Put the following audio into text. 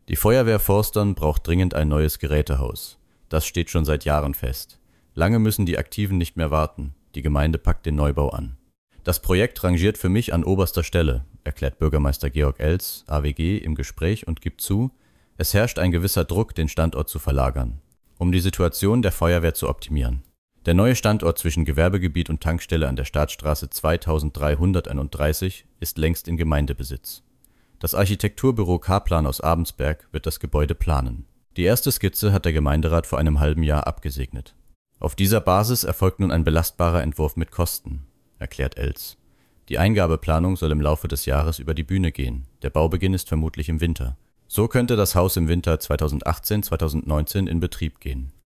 Die Feuerwehr Forstern braucht dringend ein neues Gerätehaus. Das steht schon seit Jahren fest. Lange müssen die Aktiven nicht mehr warten. Die Gemeinde packt den Neubau an. Das Projekt rangiert für mich an oberster Stelle, erklärt Bürgermeister Georg Els, AWG, im Gespräch und gibt zu, es herrscht ein gewisser Druck, den Standort zu verlagern, um die Situation der Feuerwehr zu optimieren. Der neue Standort zwischen Gewerbegebiet und Tankstelle an der Staatsstraße 2331 ist längst in Gemeindebesitz. Das Architekturbüro K-Plan aus Abensberg wird das Gebäude planen. Die erste Skizze hat der Gemeinderat vor einem halben Jahr abgesegnet. Auf dieser Basis erfolgt nun ein belastbarer Entwurf mit Kosten, erklärt Els. Die Eingabeplanung soll im Laufe des Jahres über die Bühne gehen. Der Baubeginn ist vermutlich im Winter. So könnte das Haus im Winter 2018/2019 in Betrieb gehen.